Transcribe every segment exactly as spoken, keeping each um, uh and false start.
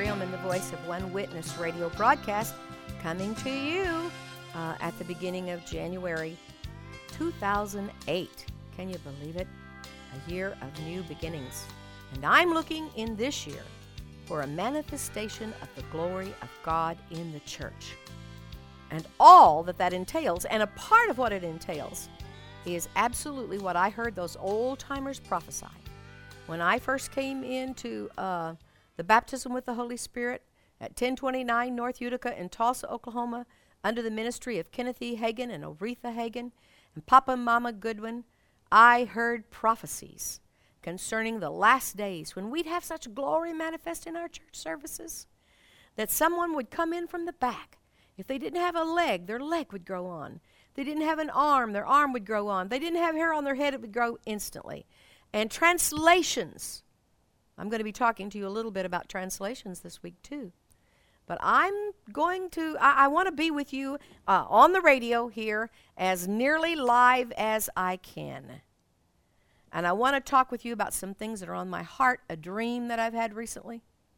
Ephraim and the voice of One Witness radio broadcast coming to you uh, at the beginning of January two thousand eight. Can you believe it? A year of new beginnings. And I'm looking in this year for a manifestation of the glory of God in the church. And all that that entails, and a part of what it entails, is absolutely what I heard those old-timers prophesy. When I first came into uh, the baptism with the Holy Spirit at ten twenty-nine North Utica in Tulsa, Oklahoma, under the ministry of Kenneth E. Hagin and Oretha Hagin and Papa and Mama Goodwin, I heard prophecies concerning the last days when we'd have such glory manifest in our church services that someone would come in from the back. If they didn't have a leg, their leg would grow on. If they didn't have an arm, their arm would grow on. If they didn't have hair on their head, it would grow instantly. And translations. I'm going to be talking to you a little bit about translations this week too. But I'm going to, I, I want to be with you uh, on the radio here as nearly live as I can. And I want to talk with you about some things that are on my heart, a dream that I've had recently.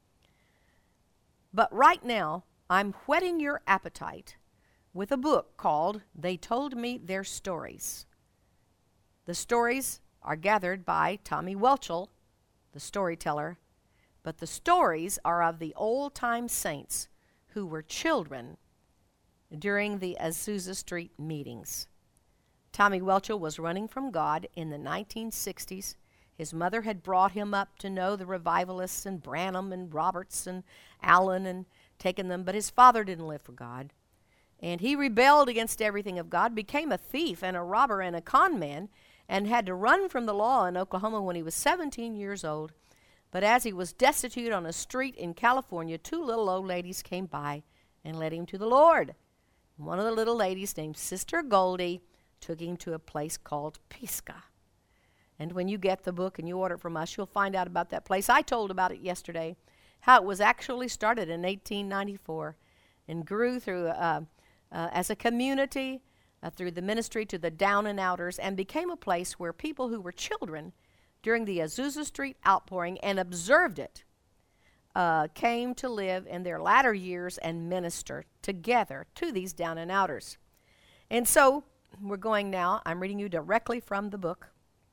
But right now, I'm whetting your appetite with a book called They Told Me Their Stories. The stories are gathered by Tommy Welchel, the storyteller, but the stories are of the old-time saints who were children during the Azusa Street meetings. Tommy Welchel was running from God in the nineteen sixties. His mother had brought him up to know the revivalists and Branham and Roberts and Allen and taken them, but his father didn't live for God. And he rebelled against everything of God, became a thief and a robber and a con man, and had to run from the law in Oklahoma when he was seventeen years old. But as he was destitute on a street in California, two little old ladies came by and led him to the Lord. One of the little ladies, named Sister Goldie, took him to a place called Pisgah. And when you get the book and you order it from us, you'll find out about that place. I told about it yesterday, how it was actually started in eighteen ninety-four and grew through uh, uh, as a community, uh, through the ministry to the down and outers, and became a place where people who were children during the Azusa Street outpouring and observed it uh, came to live in their latter years and minister together to these down and outers. And so we're going now, I'm reading you directly from the book.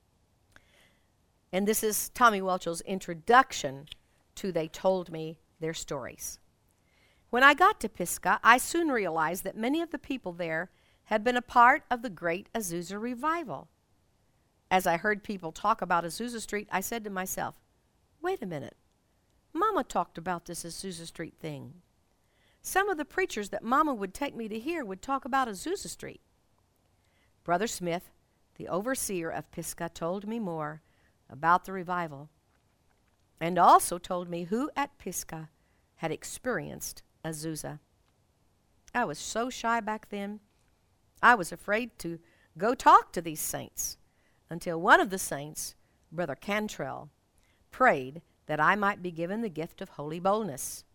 And this is Tommy Welchel's introduction to They Told Me Their Stories. When I got to Pisgah, I soon realized that many of the people there had been a part of the great Azusa revival. As I heard people talk about Azusa Street, I said to myself, wait a minute, Mama talked about this Azusa Street thing. Some of the preachers that Mama would take me to hear would talk about Azusa Street. Brother Smith, the overseer of Pisgah, told me more about the revival, and also told me who at Pisgah had experienced Azusa. I was so shy back then, I was afraid to go talk to these saints, until one of the saints, Brother Cantrell, prayed that I might be given the gift of holy boldness.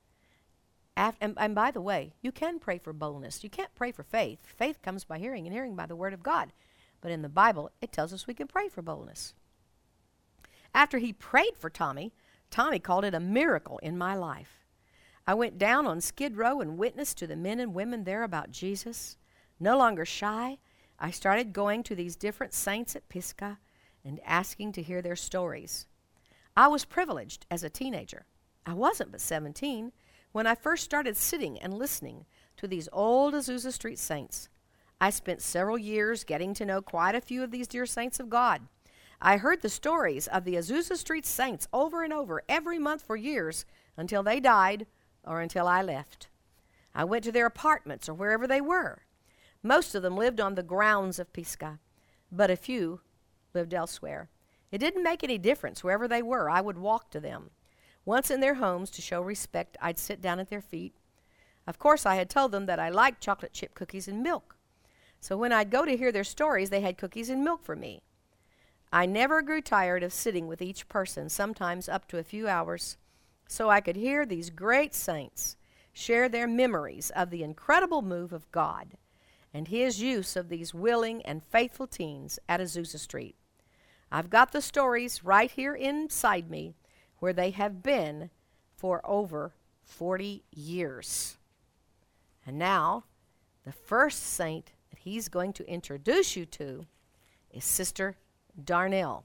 Af- and, and by the way, you can pray for boldness. You can't pray for faith. Faith comes by hearing, and hearing by the word of God. But in the Bible, it tells us we can pray for boldness. After he prayed for Tommy, Tommy called it a miracle in my life. I went down on Skid Row and witnessed to the men and women there about Jesus. No longer shy, I started going to these different saints at Pisgah and asking to hear their stories. I was privileged as a teenager. I wasn't but seventeen when I first started sitting and listening to these old Azusa Street saints. I spent several years getting to know quite a few of these dear saints of God. I heard the stories of the Azusa Street saints over and over every month for years until they died or until I left. I went to their apartments or wherever they were. Most of them lived on the grounds of Pisgah, but a few lived elsewhere. It didn't make any difference wherever they were. I would walk to them. Once in their homes, to show respect, I'd sit down at their feet. Of course, I had told them that I liked chocolate chip cookies and milk. So when I'd go to hear their stories, they had cookies and milk for me. I never grew tired of sitting with each person, sometimes up to a few hours, so I could hear these great saints share their memories of the incredible move of God and his use of these willing and faithful teens at Azusa Street. I've got the stories right here inside me where they have been for over forty years. And now, the first saint that he's going to introduce you to is Sister Darnell.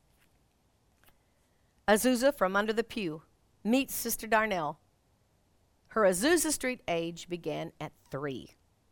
Azusa from under the pew meets Sister Darnell. Her Azusa Street age began at three.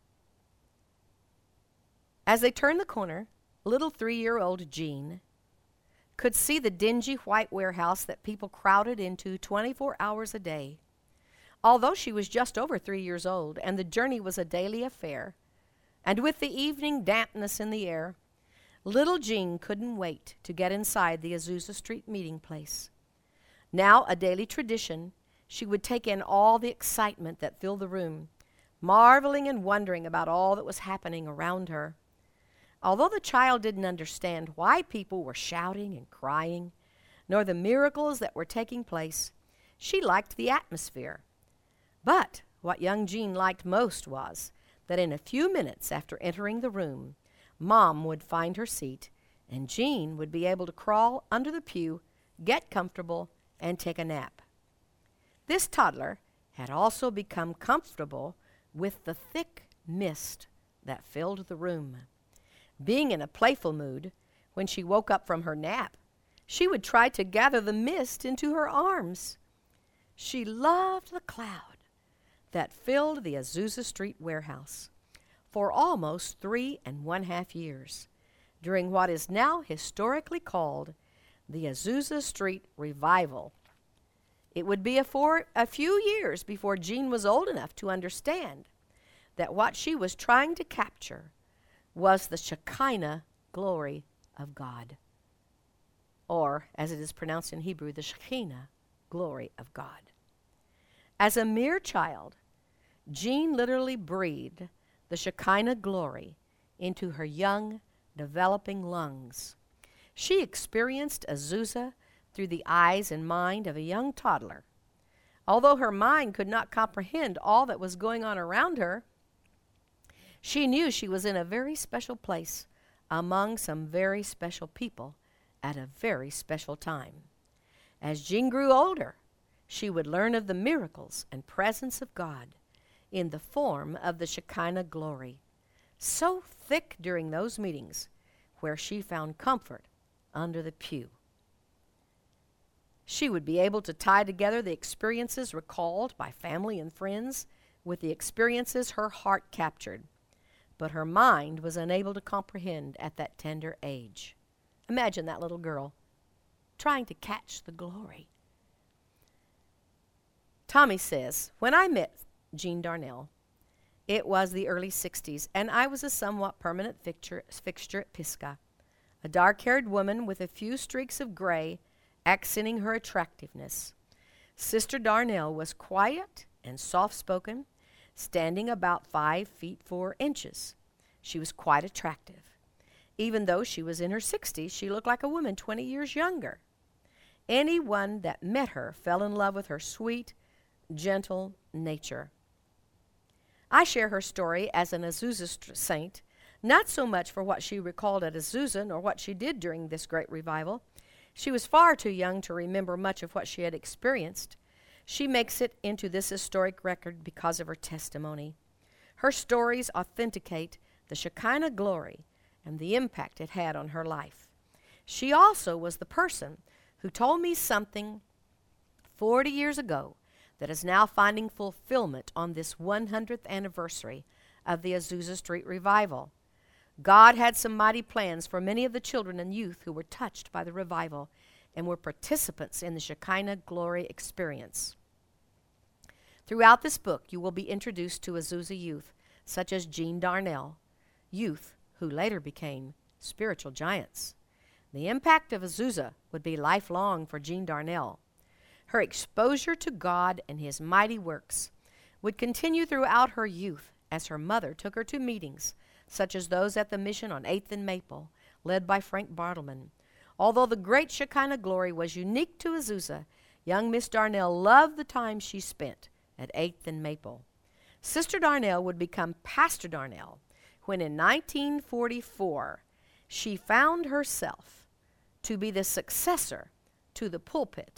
As they turned the corner, little three-year-old Jean could see the dingy white warehouse that people crowded into twenty-four hours a day. Although she was just over three years old and the journey was a daily affair, and with the evening dampness in the air, little Jean couldn't wait to get inside the Azusa Street meeting place. Now a daily tradition, she would take in all the excitement that filled the room, marveling and wondering about all that was happening around her. Although the child didn't understand why people were shouting and crying, nor the miracles that were taking place, she liked the atmosphere. But what young Jean liked most was that in a few minutes after entering the room, Mom would find her seat, and Jean would be able to crawl under the pew, get comfortable, and take a nap. This toddler had also become comfortable with the thick mist that filled the room. Being in a playful mood, when she woke up from her nap, she would try to gather the mist into her arms. She loved the cloud that filled the Azusa Street warehouse for almost three and one half years, during what is now historically called the Azusa Street Revival. It would be a, for a few years before Jean was old enough to understand that what she was trying to capture was the Shekinah glory of God, or, as it is pronounced in Hebrew, the Shekinah glory of God. As a mere child, Jean literally breathed the Shekinah glory into her young, developing lungs. She experienced Azusa through the eyes and mind of a young toddler. Although her mind could not comprehend all that was going on around her, she knew she was in a very special place among some very special people at a very special time. As Jean grew older, she would learn of the miracles and presence of God in the form of the Shekinah glory, so thick during those meetings where she found comfort under the pew. She would be able to tie together the experiences recalled by family and friends with the experiences her heart captured, but her mind was unable to comprehend at that tender age. Imagine that little girl trying to catch the glory. Tommy says, when I met Jean Darnell, it was the early sixties, and I was a somewhat permanent fixture, fixture at Pisgah, a dark-haired woman with a few streaks of gray accenting her attractiveness. Sister Darnell was quiet and soft-spoken, standing about five feet four inches. She was quite attractive. Even though she was in her sixties, she looked like a woman twenty years younger. Anyone that met her fell in love with her sweet, gentle nature. I share her story as an Azusa saint, not so much for what she recalled at Azusa nor what she did during this great revival. She was far too young to remember much of what she had experienced. She makes it into this historic record because of her testimony. Her stories authenticate the Shekinah glory and the impact it had on her life. She also was the person who told me something forty years ago that is now finding fulfillment on this one hundredth anniversary of the Azusa Street Revival. God had some mighty plans for many of the children and youth who were touched by the revival and were participants in the Shekinah glory experience. Throughout this book, you will be introduced to Azusa youth, such as Jean Darnell, youth who later became spiritual giants. The impact of Azusa would be lifelong for Jean Darnell. Her exposure to God and his mighty works would continue throughout her youth as her mother took her to meetings such as those at the mission on eighth and Maple, led by Frank Bartleman. Although the great Shekinah glory was unique to Azusa, young Miss Darnell loved the time she spent at eighth and Maple. Sister Darnell would become Pastor Darnell when in nineteen forty-four she found herself to be the successor to the pulpit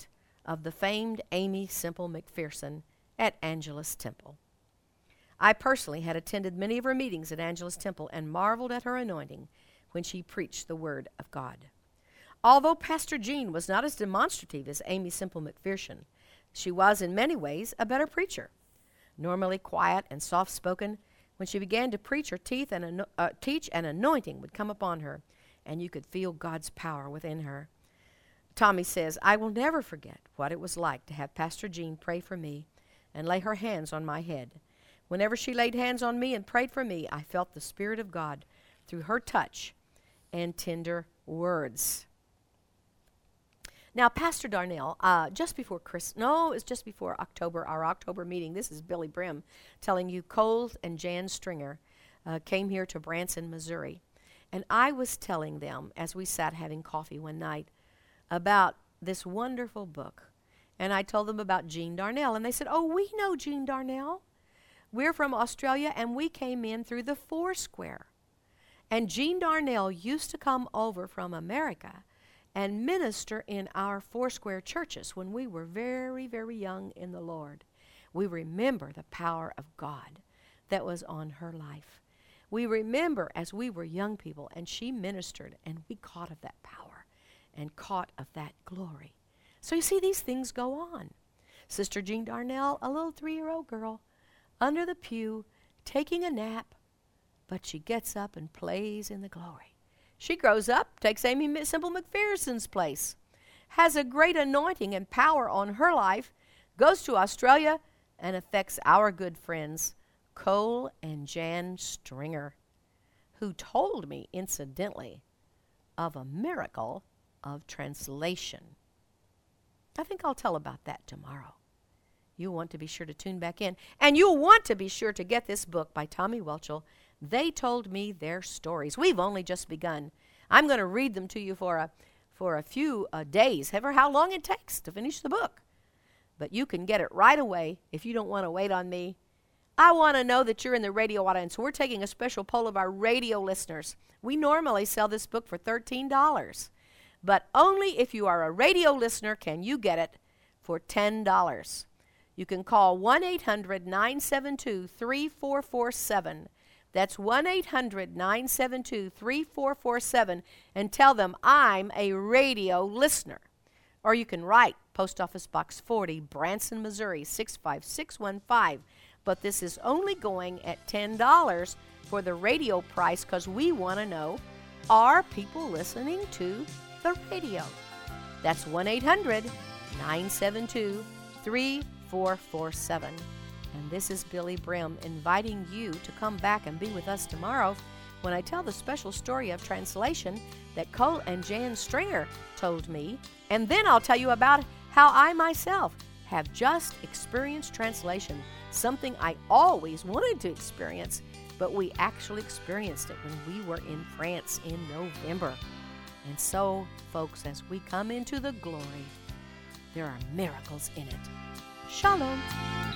of the famed Aimee Semple McPherson at Angelus Temple. I personally had attended many of her meetings at Angelus Temple and marveled at her anointing when she preached the Word of God. Although Pastor Jean was not as demonstrative as Aimee Semple McPherson, she was in many ways a better preacher. Normally quiet and soft-spoken, when she began to preach, her teeth and uh, teach, an anointing would come upon her, and you could feel God's power within her. Tommy says, I will never forget what it was like to have Pastor Jean pray for me and lay her hands on my head. Whenever she laid hands on me and prayed for me, I felt the Spirit of God through her touch and tender words. Now, Pastor Darnell, uh, just before Chris, no, it's just before October, our October meeting. This is Billy Brim telling you Cole and Jan Stringer uh, came here to Branson, Missouri. And I was telling them, as we sat having coffee one night, about this wonderful book. And I told them about Jean Darnell. And they said, oh, we know Jean Darnell. We're from Australia, and we came in through the Foursquare. And Jean Darnell used to come over from America and minister in our Foursquare churches when we were very, very young in the Lord. We remember the power of God that was on her life. We remember as we were young people, and she ministered, and we caught of that power and caught of that glory. So you see, these things go on. Sister Jean Darnell, a little three-year-old girl, under the pew, taking a nap, but she gets up and plays in the glory. She grows up, takes Aimee Semple McPherson's place, has a great anointing and power on her life, goes to Australia, and affects our good friends, Cole and Jan Stringer, who told me, incidentally, of a miracle of translation. I think I'll tell about that tomorrow. You'll want to be sure to tune back in. And you'll want to be sure to get this book by Tommy Welchel, They Told Me Their Stories. We've only just begun. I'm going to read them to you for a, for a few uh, days, ever how long it takes to finish the book. But you can get it right away if you don't want to wait on me. I want to know that you're in the radio audience. So we're taking a special poll of our radio listeners. We normally sell this book for thirteen dollars. But only if you are a radio listener can you get it for ten dollars. You can call one eight hundred nine seven two three four four seven. That's one eight hundred nine seven two three four four seven and tell them I'm a radio listener. Or you can write Post Office Box forty, Branson, Missouri, six five six one five. But this is only going at ten dollars for the radio price because we want to know, are people listening to the radio? That's one eight hundred nine seven two three four four seven. And this is Billy Brim inviting you to come back and be with us tomorrow when I tell the special story of translation that Cole and Jan Stringer told me. And then I'll tell you about how I myself have just experienced translation, something I always wanted to experience, but we actually experienced it when we were in France in November. And so, folks, as we come into the glory, there are miracles in it. Shalom.